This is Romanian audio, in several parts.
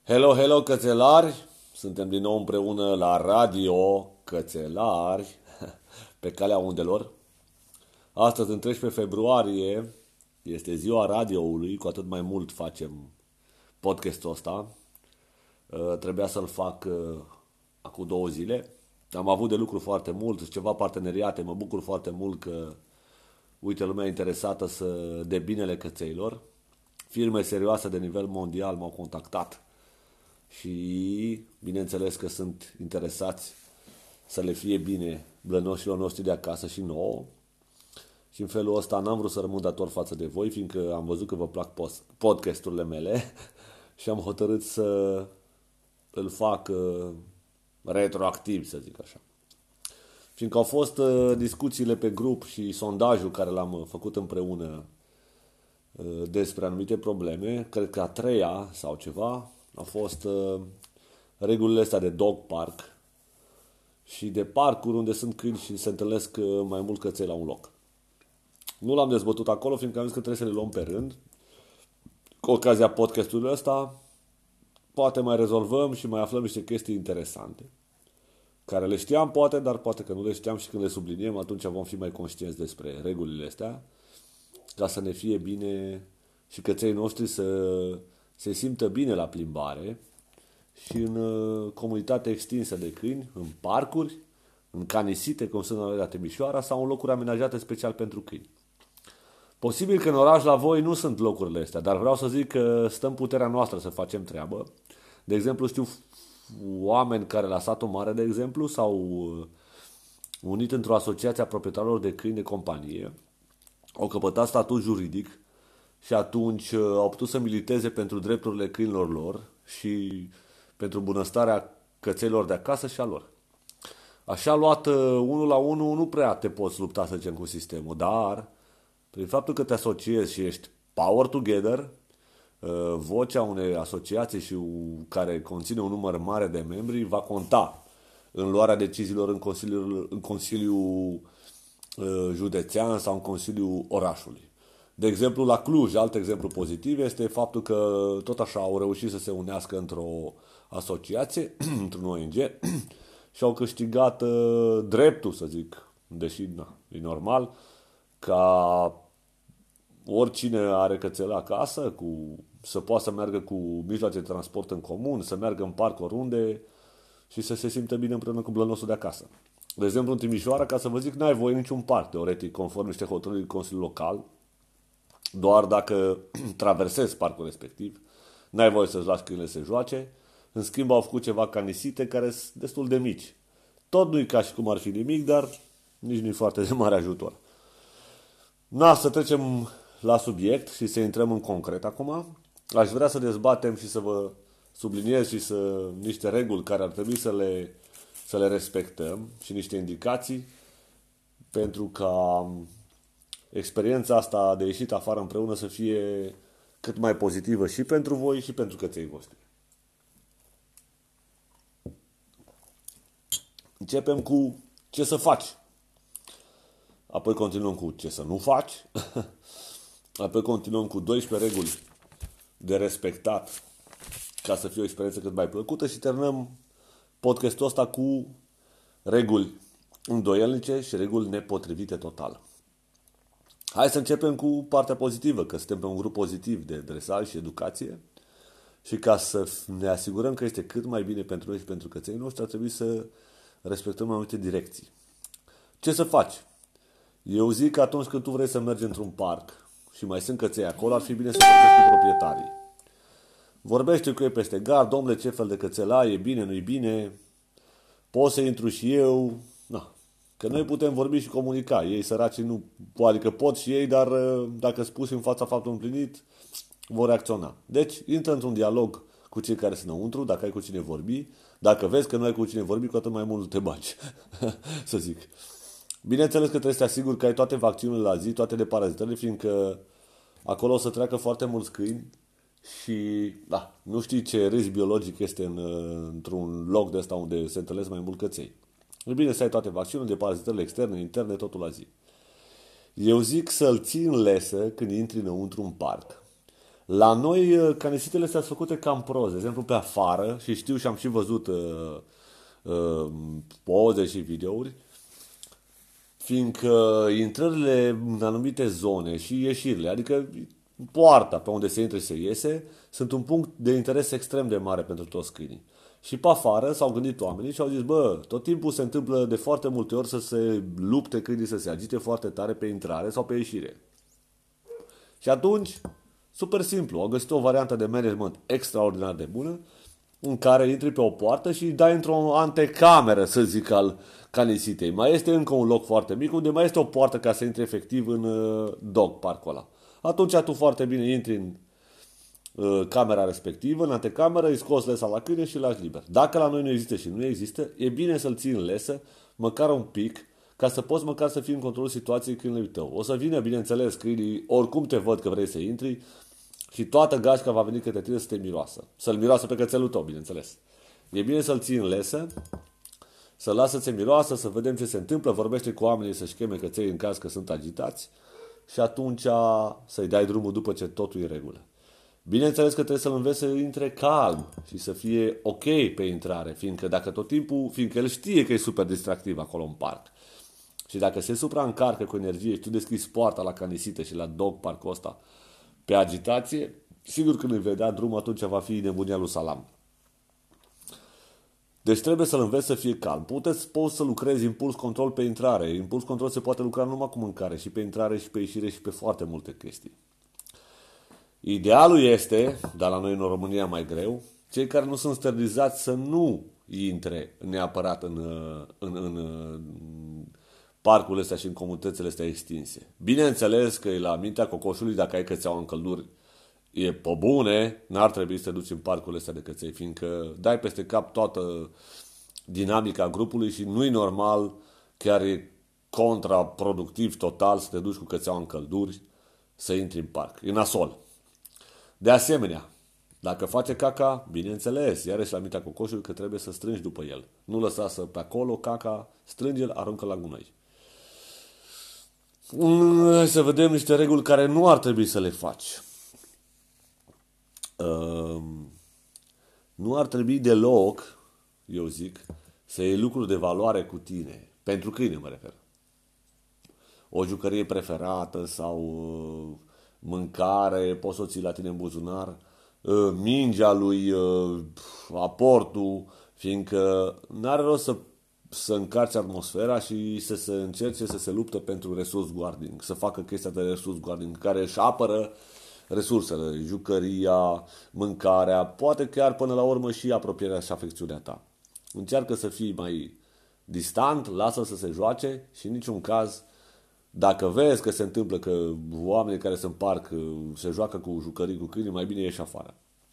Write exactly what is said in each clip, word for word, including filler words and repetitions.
Hello, hello, cățelari! Suntem din nou împreună la Radio Cățelari, pe calea undelor. Astăzi, în treisprezece februarie, este ziua radioului, cu atât mai mult facem podcastul ăsta. Uh, Trebuia să-l fac uh, acum două zile. Am avut de lucru foarte mult, ceva parteneriate, mă bucur foarte mult că, uite, lumea interesată să de binele cățeilor. Firme serioase de nivel mondial m-au contactat. Și bineînțeles că sunt interesați să le fie bine blănoșilor noștri de acasă și nouă. Și în felul ăsta n-am vrut să rămân dator față de voi, fiindcă am văzut că vă plac podcasturile mele și am hotărât să îl fac uh, retroactiv, să zic așa. Fiindcă au fost uh, discuțiile pe grup și sondajul care l-am făcut împreună uh, despre anumite probleme, cred că a treia sau ceva, a fost uh, regulile astea de dog park și de parcuri unde sunt câini și se întâlnesc uh, mai mult căței la un loc. Nu l-am dezbătut acolo, fiindcă am zis că trebuie să le luăm pe rând. Cu ocazia podcastului ăsta, poate mai rezolvăm și mai aflăm niște chestii interesante, care le știam poate, dar poate că nu le știam și când le subliniem, atunci vom fi mai conștienți despre regulile astea, ca să ne fie bine și căței noștri să se simtă bine la plimbare și în uh, comunitate extinsă de câini, în parcuri, în canisite, cum sunt la Timișoara, sau în locuri amenajate special pentru câini. Posibil că în oraș la voi nu sunt locurile astea, dar vreau să zic că stăm puterea noastră să facem treabă. De exemplu, știu oameni care la satul mare, de exemplu, s-au unit într-o asociație a proprietarilor de câini de companie, au căpătat statut juridic și atunci au putut să militeze pentru drepturile câinilor lor și pentru bunăstarea cățelor de acasă și a lor. Așa luat unul la unul nu prea te poți lupta, să zicem, cu sistemul, dar prin faptul că te asociezi și ești power together, vocea unei asociații și care conține un număr mare de membri va conta în luarea deciziilor în Consiliul, în Consiliul Județean sau în Consiliul Orașului. De exemplu, la Cluj, alt exemplu pozitiv este faptul că tot așa au reușit să se unească într-o asociație, într-un O N G și au câștigat uh, dreptul, să zic, deși na, e normal, ca oricine are cățel acasă cu, să poată să meargă cu mijloace de transport în comun, să meargă în parc oriunde și să se simtă bine împreună cu blănosul de acasă. De exemplu, în Timișoara, ca să vă zic, n-ai voie în niciun parc, teoretic, conform niște hotărâri Consiliului Local, doar dacă traversezi parcul respectiv, n-ai voie să-ți lași câinele să joace. În schimb, au făcut ceva canisite care sunt destul de mici. Tot nu-i ca și cum ar fi nimic, dar nici nu-i foarte de mare ajutor. Na, să trecem la subiect și să intrăm în concret acum. Aș vrea să dezbatem și să vă subliniez și să niște reguli care ar trebui să le, să le respectăm și niște indicații pentru ca experiența asta de ieșit afară împreună să fie cât mai pozitivă și pentru voi și pentru căței voștri. Începem cu ce să faci. Apoi continuăm cu ce să nu faci. Apoi continuăm cu doisprezece reguli de respectat ca să fie o experiență cât mai plăcută și terminăm podcastul ăsta cu reguli îndoielnice și reguli nepotrivite total. Hai să începem cu partea pozitivă, că suntem pe un grup pozitiv de dresaj și educație și ca să ne asigurăm că este cât mai bine pentru noi și pentru cățenii noștri, ar trebui să respectăm anumite direcții. Ce să faci? Eu zic că atunci când tu vrei să mergi într-un parc și mai sunt căței acolo, ar fi bine să vorbești cu proprietarii. Vorbește cu ei peste gard, domnule, ce fel de cățel ai, e bine, nu-i bine, pot să intru și eu, na. Că noi putem vorbi și comunica. Ei săraci nu, adică pot și ei, dar dacă spus în fața faptului împlinit, vor reacționa. Deci, intră într-un dialog cu cei care sunt înăuntru, dacă ai cu cine vorbi. Dacă vezi că nu ai cu cine vorbi, cu atât mai mult te bagi, să zic. Bineînțeles că trebuie să te asiguri că ai toate vaccinurile la zi, toate de parazitări, fiindcă acolo o să treacă foarte mulți câini și da, nu știi ce risc biologic este în, într-un loc de ăsta unde se întâlnesc mai mult căței. E bine să ai toate vaccinurile de parazitările externe, interne, totul la zi. Eu zic să-l ții în lesă când intri înăuntru un parc. La noi, canisitele sunt făcute cam prost, de exemplu pe afară, și știu și am și văzut uh, uh, poze și videouri, fiindcă intrările în anumite zone și ieșirile, adică poarta pe unde se intră și se iese, sunt un punct de interes extrem de mare pentru toți câinii. Și pe afară s-au gândit oamenii și au zis, bă, tot timpul se întâmplă de foarte multe ori să se lupte câinii, să se agite foarte tare pe intrare sau pe ieșire. Și atunci, super simplu, au găsit o variantă de management extraordinar de bună, în care intri pe o poartă și îi dai într-o antecameră, să zic, al canisitei. Mai este încă un loc foarte mic unde mai este o poartă ca să intri efectiv în uh, dog parcul ăla. Atunci tu foarte bine intri în uh, camera respectivă, în antecameră, îi scoți lesa la câine și îl lași liber. Dacă la noi nu există și nu există, e bine să-l ții în lesă, măcar un pic, ca să poți măcar să fii în controlul situației câinului tău. O să vină, bineînțeles, câinii, oricum te văd că vrei să intri, și toată gașca va veni către tine să te miroasă. Să-l miroasă pe cățelul tău, bineînțeles. E bine să-l ții în lesă, să-l lasă să se miroasă, să vedem ce se întâmplă, vorbește cu oamenii să-și cheme căței în caz că sunt agitați și atunci să-i dai drumul după ce totul e în regulă. Bineînțeles că trebuie să-l înveți să intre calm și să fie ok pe intrare, fiindcă dacă tot timpul, fiindcă el știe că e super distractiv acolo în parc. Și dacă se supraîncarcă cu energie și tu deschizi poarta la canisită și la dog parcul ăsta pe agitație, sigur când îi vedea drumul, atunci va fi nebunia lui Salam. Deci trebuie să-l înveți să fie calm. Puteți, poți să lucrezi impuls control pe intrare. Impuls control se poate lucra numai cu mâncare, și pe intrare, și pe ieșire, și pe foarte multe chestii. Idealul este, dar la noi în România mai greu, cei care nu sunt sterilizați să nu intre neapărat în, în, în, în parcurile astea și în comunitățile astea extinse. Bineînțeles că e la mintea cocoșului, dacă ai cățeaua în călduri, e pe bune, n-ar trebui să te duci în parcurile astea de căței, fiindcă dai peste cap toată dinamica grupului și nu-i normal, chiar e contraproductiv total să te duci cu cățeaua în călduri, să intri în parc. E nasol. De asemenea, dacă face caca, bineînțeles, iarăși la mintea cocoșului că trebuie să strângi după el. Nu lăsa să pe acolo caca, strânge-l, aruncă la gunoi. Hai să vedem niște reguli care nu ar trebui să le faci. Uh, nu ar trebui deloc, eu zic, să iei lucruri de valoare cu tine. Pentru câine mă refer. O jucărie preferată sau uh, mâncare, poți să o ții la tine în buzunar, uh, mingea lui, uh, aportul, fiindcă n-are rost să să încarce atmosfera și să se încerce să se luptă pentru resource guarding, să facă chestia de resource guarding, care își apără resursele, jucăria, mâncarea, poate chiar până la urmă și apropierea și afecțiunea ta. Încearcă să fii mai distant, lasă să se joace și în niciun caz, dacă vezi că se întâmplă că oamenii care sunt în parc se joacă cu jucării cu câini, mai bine ieși afară.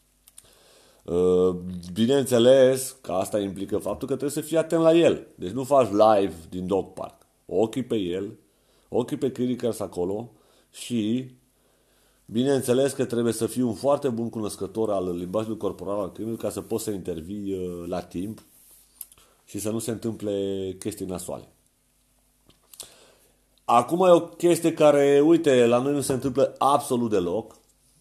Bineînțeles că asta implică faptul că trebuie să fii atent la el. Deci nu faci live din dog park. Ochii pe el, ochii pe câinii care sunt acolo și bineînțeles că trebuie să fii un foarte bun cunoscător al limbajului corporal al câinului ca să poți să intervii la timp și să nu se întâmple chestii nasoale. Acum e o chestie care, uite, la noi nu se întâmplă absolut deloc.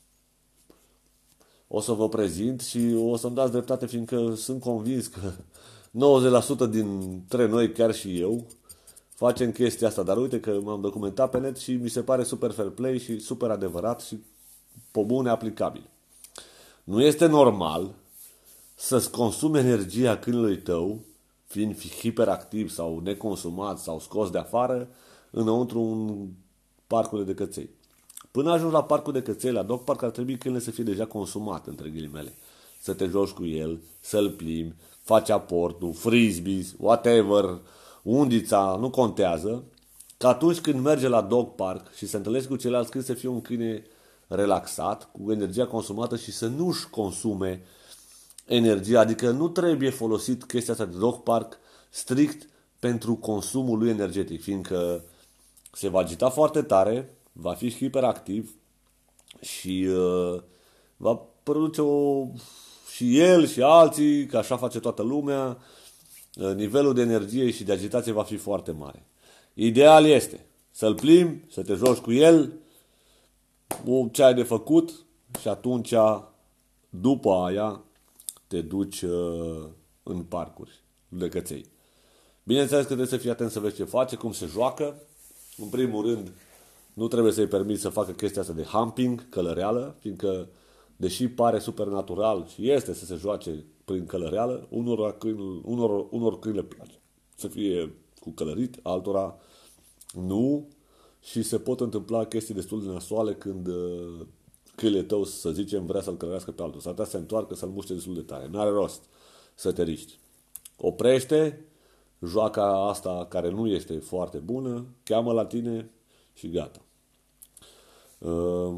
O să vă prezint și o să-mi dați dreptate, fiindcă sunt convins că nouăzeci la sută dintre noi, chiar și eu, facem chestia asta. Dar uite că m-am documentat pe net și mi se pare super fair play și super adevărat și pe bune aplicabil. Nu este normal să-ți consumi energia câinului tău, fiind hiperactiv sau neconsumat sau scos de afară, înăuntru un parcul de căței. Până ajungi la parcul de căței, la dog park, ar trebui câinele să fie deja consumat, între ghilimele. Să te joci cu el, să-l plimbi, faci aportul, frisbees, whatever, undița, nu contează. Că atunci când merge la dog park și se întâlnește cu ceilalți câini, să fie un câine relaxat, cu energia consumată și să nu-și consume energia. Adică nu trebuie folosit chestia asta de dog park strict pentru consumul lui energetic, fiindcă se va agita foarte tare, va fi hiperactiv și uh, va produce o... și el și alții, că așa face toată lumea, uh, nivelul de energie și de agitație va fi foarte mare. Ideal este să-l plimbi, să te joci cu el, ce ai de făcut și atunci, după aia, te duci uh, în parcuri de căței. Bineînțeles că trebuie să fii atent să vezi ce face, cum se joacă. În primul rând, nu trebuie să-i permiți să facă chestia asta de humping, călăreală, fiindcă, deși pare supernatural și este să se joace prin călăreală, unor câini, unor, unor câini le place să fie cu călărit, altora nu, și se pot întâmpla chestii destul de nasoale când uh, câinele tău, să zicem, vrea să-l călărească pe altul. S-ar putea să se întoarcă, să-l muște destul de tare. N-are rost să te riști. Oprește, joaca asta care nu este foarte bună, cheamă la tine și gata. Uh,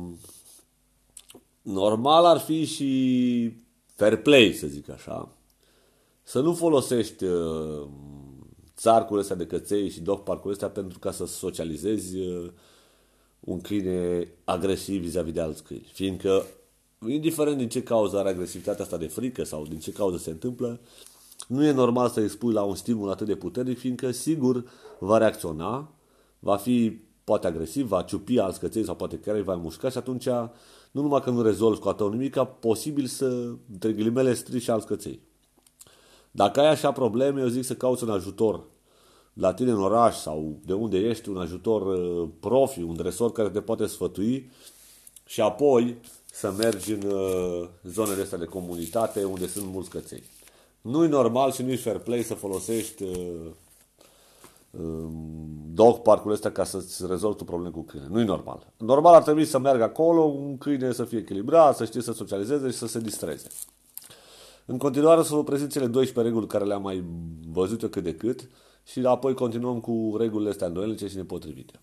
normal ar fi și fair play, să zic așa, să nu folosești uh, țarcurile astea de căței și dog parcurile astea pentru ca să socializezi uh, un câine agresiv vis-a-vis de alți câini. Fiindcă, indiferent din ce cauză are agresivitatea asta de frică sau din ce cauză se întâmplă, nu e normal să-i expui la un stimul atât de puternic, fiindcă sigur va reacționa, va fi poate agresiv, va ciupi alți căței sau poate chiar îi va mușca și atunci nu numai că nu rezolvi cu atât nimic, posibil să, între ghilimele, strici alți căței. Dacă ai așa probleme, eu zic să cauți un ajutor la tine în oraș sau de unde ești, un ajutor uh, profi, un dresor care te poate sfătui și apoi să mergi în uh, zonele astea de comunitate unde sunt mulți căței. Nu-i normal și nu-i fair play să folosești uh, uh, dog parcurile astea ca să-ți rezolvi tu probleme cu câine. Nu-i normal. Normal ar trebui să meargă acolo, un câine să fie echilibrat, să știe să socializeze și să se distreze. În continuare o să vă prezint cele doisprezece reguli care le-am mai văzut eu cât de cât și apoi continuăm cu regulile astea îndoielnice și nepotrivite.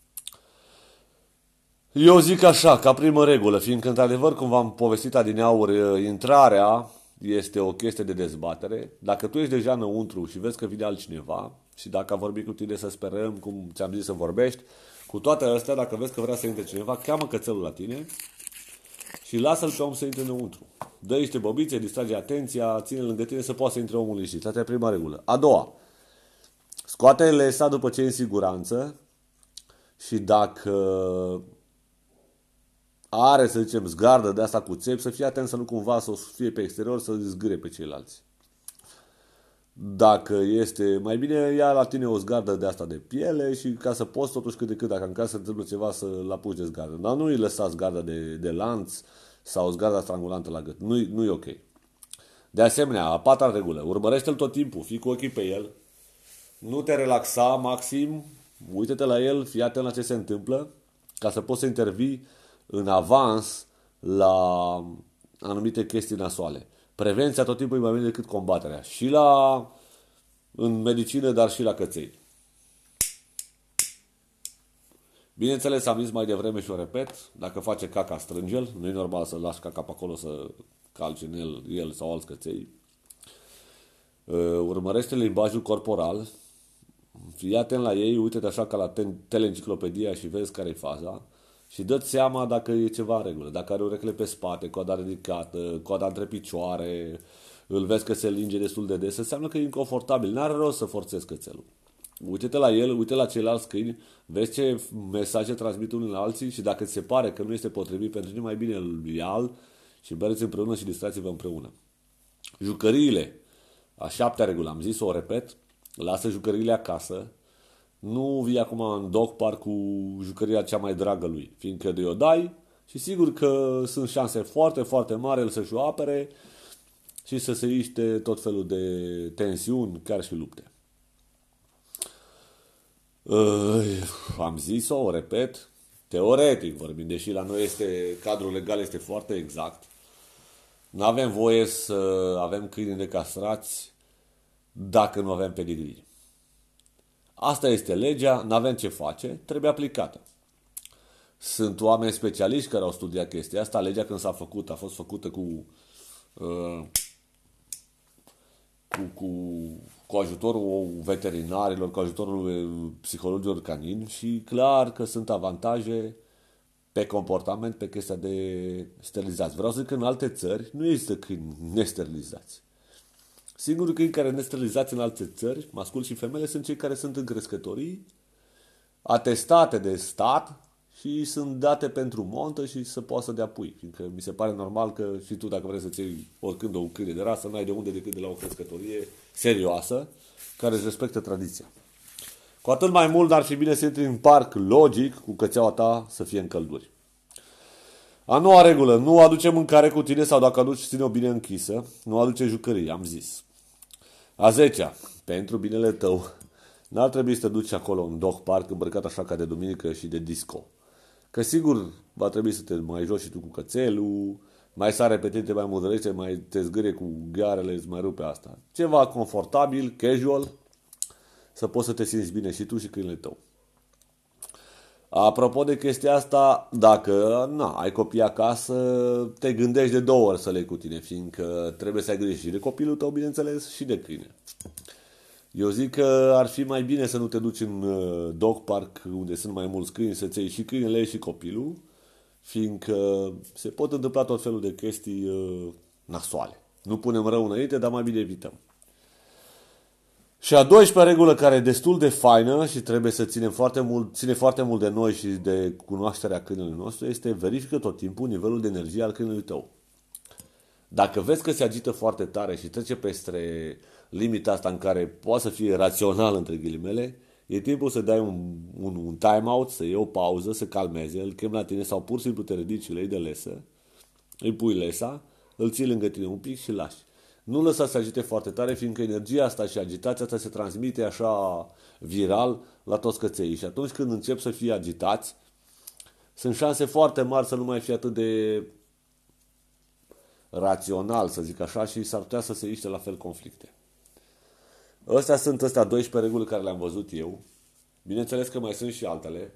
Eu zic așa, ca primă regulă, fiindcă într-adevăr, cum v-am povestit adineauri, intrarea este o chestie de dezbatere. Dacă tu ești deja înăuntru și vezi că vine altcineva și dacă a vorbit cu tine să sperăm, cum ți-am zis să vorbești, cu toate astea, dacă vezi că vrea să intre cineva, cheamă cățelul la tine și lasă-l pe om să intre înăuntru. Dă niște bobițe, distrage atenția, ține-l lângă tine să poată să intre omul liniștit. Asta e prima regulă. A doua, scoate lesa după ce e în siguranță și dacă are, să zicem, zgardă de asta cu țepi, să fie atent să nu cumva să o fie pe exterior să zgâre pe ceilalți. Dacă este mai bine, ia la tine o zgardă de asta de piele și ca să poți totuși cât de cât, dacă în caz se întâmplă ceva, să-l apuci de zgardă. Dar nu îi lăsa zgarda de, de lanț sau zgarda strangulantă la gât. Nu-i, nu-i ok. De asemenea, a patra regulă, urmărește-l tot timpul, fii cu ochii pe el, nu te relaxa maxim, uite-te la el, fii atent la ce se întâmplă, ca să poți să intervii în avans la anumite chestii nasoale. Prevenția tot timpul e mai bine decât combaterea. Și la, în medicină, dar și la căței. Bineînțeles, am zis mai devreme și o repet, dacă face caca, strânge-l. Nu e normal să lași caca pe acolo să calci în el, el sau alți căței. Urmărește limbajul corporal. Fii atent la ei, uite-te așa ca la teleenciclopedia și vezi care e faza. Și dă-ți seama dacă e ceva în regulă. Dacă are urechile pe spate, coada ridicată, coada între picioare, îl vezi că se linge destul de des, înseamnă că e inconfortabil. N-are rost să forțezi cățelul. Uite-te la el, uite la ceilalți câini, vezi ce mesaje transmit unii la alții și dacă ți se pare că nu este potrivit pentru tine, mai bine îl ia și mergeți împreună și distrați-vă împreună. Jucăriile. A șaptea regulă, am zis-o, o repet, lasă jucăriile acasă. Nu vii acum în dog park cu jucăria cea mai dragă lui, fiindcă de-o dai și sigur că sunt șanse foarte, foarte mari el să-și o apere și să se iște tot felul de tensiuni, chiar și lupte. Uh, am zis-o, o repet, teoretic vorbim, deși la noi este, cadrul legal este foarte exact. Nu avem voie să avem câini decastrați dacă nu avem pedigrii. Asta este legea, n-avem ce face, trebuie aplicată. Sunt oameni specialiști care au studiat chestia asta. Legea când s-a făcut, a fost făcută cu, uh, cu, cu, cu ajutorul veterinarilor, cu ajutorul psihologilor canini și clar că sunt avantaje pe comportament, pe chestia de sterilizați. Vreau să zic că în alte țări nu există câini nesterilizați. Singurii câini care nesterilizați în alte țări, masculi și femele, sunt cei care sunt în crescătorii, atestate de stat și sunt date pentru montă și să poată să dea pui. Fiindcă mi se pare normal că și tu, dacă vrei să-ți iei oricând o câine de rasă, n-ai de unde decât de la o crescătorie serioasă, care își respectă tradiția. Cu atât mai mult ar fi bine să intri în parc logic cu cățeaua ta să fie în călduri. A noua regulă, nu aduce mâncare cu tine sau dacă aduci, ține-o bine închisă, nu aduce jucării, am zis. A zecea, pentru binele tău, n-ar trebui să te duci acolo în dog park îmbrăcat așa ca de duminică și de disco. Că sigur va trebui să te mai joci și tu cu cățelul, mai sare pe tine, mai mudărește, mai te zgârie cu ghearele, îți mai rupe asta. Ceva confortabil, casual, să poți să te simți bine și tu și câinele tău. Apropo de chestia asta, dacă na, ai copii acasă, te gândești de două ori să le iei cu tine, fiindcă trebuie să ai grijă și de copilul tău, bineînțeles, și de câine. Eu zic că ar fi mai bine să nu te duci în dog park unde sunt mai mulți câini, să-ți iei și câinele și copilul, fiindcă se pot întâmpla tot felul de chestii uh, nasoale. Nu punem rău înainte, dar mai bine evităm. Și a doisprezecea regulă, care e destul de faină și trebuie să ținem foarte mult, ține foarte mult de noi și de cunoașterea câinelui nostru, este verifică tot timpul nivelul de energie al câinelui tău. Dacă vezi că se agită foarte tare și trece peste limita asta în care poate să fie rațional, între ghilimele, e timpul să dai un, un, un time-out, să iei o pauză, să calmeze, îl chem la tine sau pur și simplu te ridici și le iei de lesă, îi pui lesa, îl ții lângă tine un pic și lași. Nu lăsa să se agite foarte tare, fiindcă energia asta și agitația asta se transmite așa viral la toți căței. Și atunci când încep să fie agitați, sunt șanse foarte mari să nu mai fie atât de rațional, să zic așa, și s-ar putea să se iște la fel conflicte. Astea sunt astea doisprezece reguli care le-am văzut eu. Bineînțeles că mai sunt și altele.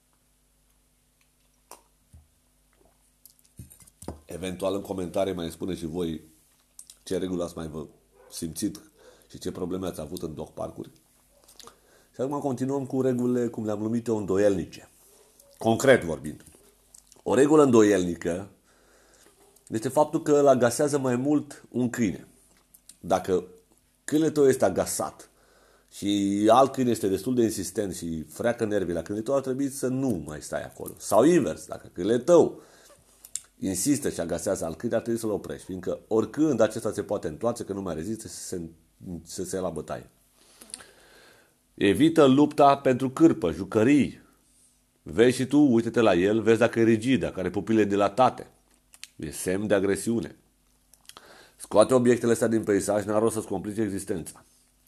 Eventual în comentarii mai spune și voi ce reguli ați mai vă simțit și ce probleme ați avut în dog parcuri. Și acum continuăm cu regulile, cum le-am numit eu, îndoielnice. Concret vorbind. O regulă îndoielnică este faptul că îl agasează mai mult un câine. Dacă câinele tău este agasat și alt câine este destul de insistent și freacă nervii la câinele tău, ar trebui să nu mai stai acolo. Sau invers, dacă câinele tău insistă și agasează alt câine, ar trebui să-l oprești, fiindcă oricând acesta se poate întoarce, că nu mai rezistă și să se, să se ia la bătaie. Evită lupta pentru cârpă, jucării. Vezi și tu, uite-te la el, vezi dacă e rigid, dacă are pupile dilatate. E semn de agresiune. Scoate obiectele astea din peisaj, n-ar rost să-ți complice existența.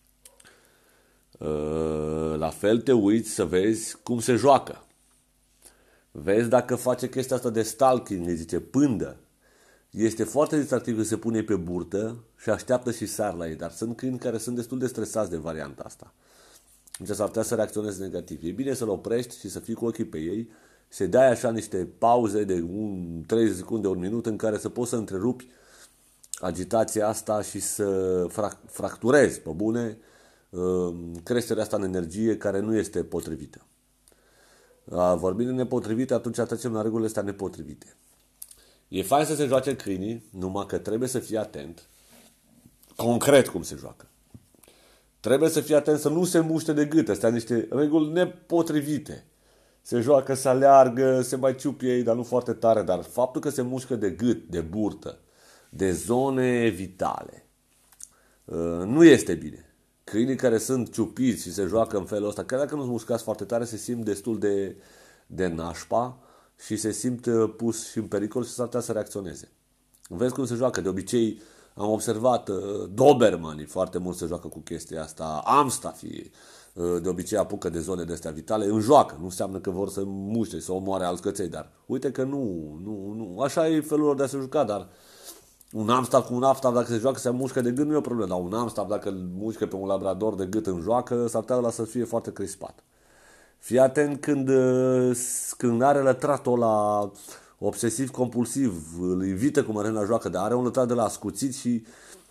La fel te uiți să vezi cum se joacă. Vezi dacă face chestia asta de stalking, îi zice pândă. Este foarte distractiv că se pune pe burtă și așteaptă și sar la ei, dar sunt câini care sunt destul de stresați de varianta asta. Deci s-ar putea să reacționeze negativ. E bine să-l oprești și să fii cu ochii pe ei, să dai așa niște pauze de un, treizeci secunde, un minut în care să poți să întrerupi agitația asta și să frac- fracturezi pe bune creșterea asta în energie care nu este potrivită. Vorbind de nepotrivite, atunci trecem la regulile astea nepotrivite. E fain să se joace câinii, numai că trebuie să fii atent concret cum se joacă. Trebuie să fii atent să nu se muște de gât. Astea niște reguli nepotrivite. Se joacă, se aleargă, se mai ciupie ei, dar nu foarte tare. Dar faptul că se mușcă de gât, de burtă, de zone vitale, nu este bine. Câinii care sunt ciupiți și se joacă în felul ăsta, chiar dacă nu-s mușcați foarte tare, se simt destul de, de nașpa și se simt pus și în pericol și s-ar putea să reacționeze. Vezi cum se joacă. De obicei, am observat, Dobermanii foarte mult se joacă cu chestia asta, Amstaffii de obicei apucă de zone de astea vitale, în joacă. Nu înseamnă că vor să muște, să omoare alți căței, dar uite că nu, nu, nu. Așa e felul lor de a se juca, dar un Amstaff cu un Amstaff, dacă se joacă, se mușcă de gât, nu e o problemă. Dar un Amstaff, dacă îl mușcă pe un labrador de gât în joacă, s-ar putea ăla să fie foarte crispat. Fii atent când, când are lătratul ăla obsesiv-compulsiv, îl invită cu mărâna la joacă, dar are un lătrat de la ascuțit și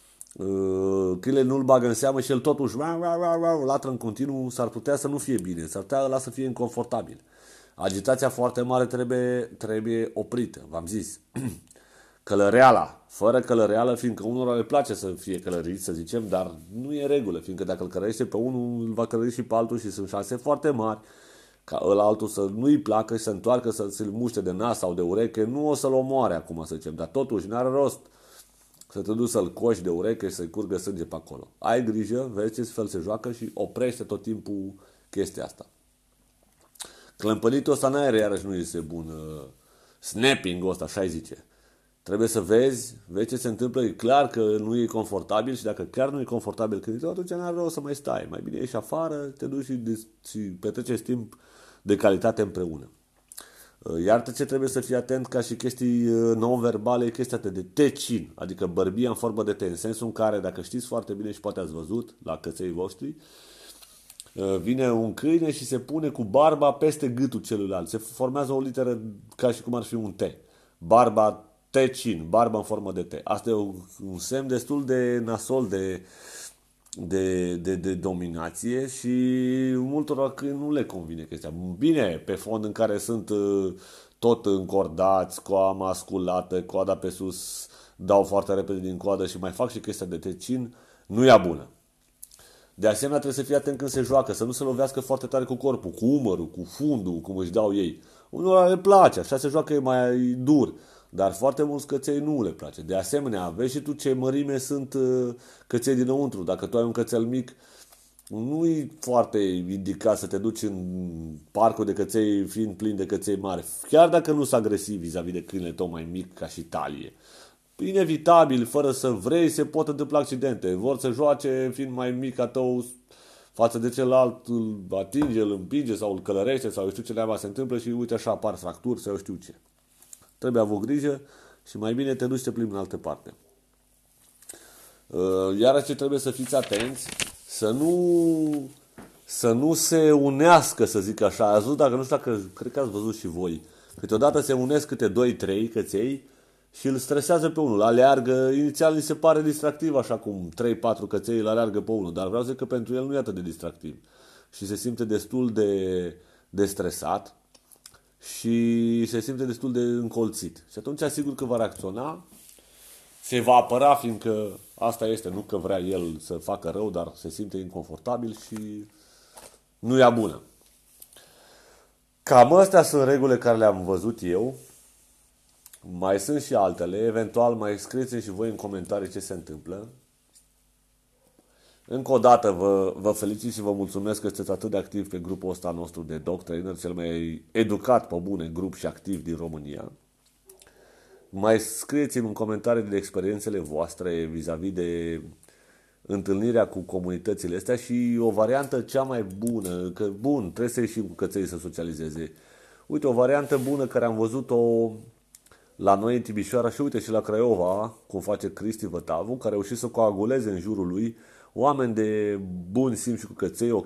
uh, câinele nu-l bagă în seamă și el totuși latră în continuu, s-ar putea să nu fie bine, s-ar putea ăla să fie inconfortabil. Agitația foarte mare trebuie, trebuie oprită, v-am zis. Călăreala, fără călăreală, fiindcă unora le place să fie călăriți, să zicem, dar nu e regulă, fiindcă dacă îl călărește pe unul, îl va călări și pe altul și sunt șanse foarte mari ca ăla altul să nu-i placă și să întoarcă să se-l muște de nas sau de ureche, nu o să-l omoare acum, să zicem, dar totuși n-are rost să te duci să-l coși de ureche și să-i curgă sânge pe acolo. Ai grijă, vezi ce fel se joacă și oprește tot timpul chestia asta. Clămpănitul ăsta în aer iarăși nu este bun. Uh, snapping-ul ăsta, așa zice. Trebuie să vezi, vezi ce se întâmplă, e clar că nu e confortabil și dacă chiar nu e confortabil când atunci n-are rost să mai stai. Mai bine ieși afară, te duci și, și petreceți timp de calitate împreună. Iar ce trebuie să fii atent ca și chestii non-verbale, e chestia de tecin, adică bărbia în formă de T, în sensul în care, dacă știți foarte bine și poate ați văzut la căței voștri, vine un câine și se pune cu barba peste gâtul celuilalt. Se formează o literă ca și cum ar fi un T. Barba T-cin, barba în formă de T. Asta e un semn destul de nasol de, de, de, de dominație și multora câini nu le convine chestia. Bine, pe fond în care sunt tot încordați, coama sculată, coada pe sus, dau foarte repede din coadă și mai fac și chestia de T-cin, nu e bună. De asemenea, trebuie să fii atent când se joacă, să nu se lovească foarte tare cu corpul, cu umărul, cu fundul, cum își dau ei. Unora le place, așa se joacă mai dur, dar foarte mulți căței nu le place. De asemenea, vezi și tu ce mărime sunt căței dinăuntru. Dacă tu ai un cățel mic, nu e foarte indicat să te duci în parcul de căței fiind plin de căței mari, chiar dacă nu sunt agresivi vis-a-vis de câinele tău mai mic ca și talie. Inevitabil, fără să vrei, se pot întâmpla accidente. Vor să joace fiind mai mic ca tău față de celălalt, îl atinge, îl împinge sau îl călărește sau eu știu ce leaba se întâmplă și uite așa apar fracturi sau eu știu ce. Trebuie avut grijă și mai bine te duci să te plimbi în altă parte. Iar ce trebuie să fiți atenți, să nu, să nu se unească, să zic așa. Ați văzut, dacă nu știu dacă, cred că ați văzut și voi. Câteodată se unesc câte doi trei căței și îl stresează pe unul. Aleargă, inițial îi se pare distractiv, așa cum trei patru căței îl aleargă pe unul, dar vreau să zic că pentru el nu e atât de distractiv. Și se simte destul de, de stresat și se simte destul de încolțit. Și atunci asigur că va reacționa, se va apăra, fiindcă asta este, nu că vrea el să facă rău, dar se simte inconfortabil și nu e bună. Cam astea sunt regulile care le-am văzut eu. Mai sunt și altele, eventual mai scrieți și voi în comentarii ce se întâmplă. Încă o dată vă, vă felicit și vă mulțumesc că sunteți atât de activi pe grupul ăsta nostru de dog trainer, cel mai educat pe bune grup și activ din România. Mai scrieți-mi în comentarii de experiențele voastre vis-a-vis de întâlnirea cu comunitățile astea și o variantă cea mai bună, că bun, trebuie să ieșim cu căței să socializeze. Uite, o variantă bună care am văzut-o la noi în Timișoara și uite și la Craiova, cum face Cristi Vătavu, care a reușit să coaguleze în jurul lui oameni de bun simț și cu căței, ok,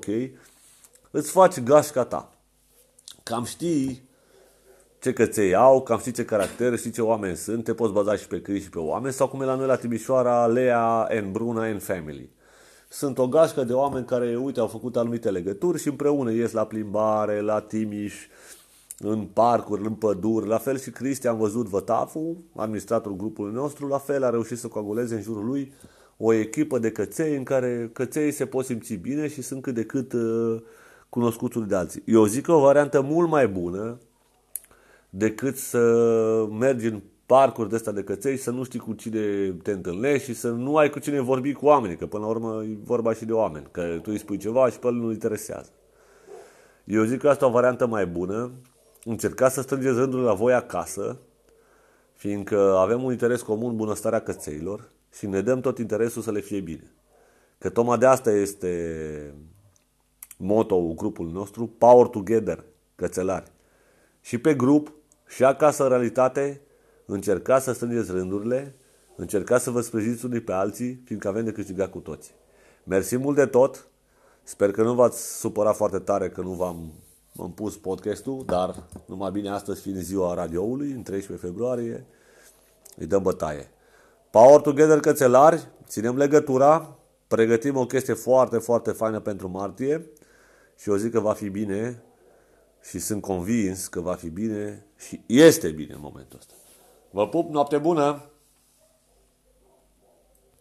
îți faci gașca ta. Cam știi ce căței au, cam știi ce caracter, știi ce oameni sunt, te poți baza și pe Cristi și pe oameni, sau cum e la noi la Timișoara, Lea and Bruna and Family. Sunt o gașcă de oameni care, uite, au făcut anumite legături și împreună ies la plimbare, la Timiș, în parcuri, în păduri. La fel și Cristi, am văzut Vătafu, administratorul grupului nostru, la fel a reușit să coaguleze în jurul lui o echipă de căței în care căței se pot simți bine și sunt cât de cât uh, cunoscuți unii de alții. Eu zic că o variantă mult mai bună decât să mergi în parcuri de astea de căței și să nu știi cu cine te întâlnești și să nu ai cu cine vorbi cu oamenii, că până la urmă e vorba și de oameni, că tu îi spui ceva și pe el nu-l interesează. Eu zic că asta e o variantă mai bună. Încercați să strângeți rândurile la voi acasă, fiindcă avem un interes comun, bunăstarea cățeilor, și ne dăm tot interesul să le fie bine. Că tocmai de asta este motto-ul grupului nostru, Power Together, cățelari. Și pe grup, și acasă în realitate, încercați să strângeți rândurile, încercați să vă sprijiniți unii pe alții, fiindcă avem de câștigat cu toții. Mersi mult de tot, sper că nu v-ați supărat foarte tare că nu v-am am pus podcastul, dar numai bine astăzi fiind ziua radioului, în treisprezece februarie, îi dăm bătaie. Power Together cățelari, ținem legătura, pregătim o chestie foarte, foarte faină pentru martie și eu zic că va fi bine și sunt convins că va fi bine și este bine în momentul ăsta. Vă pup, noapte bună!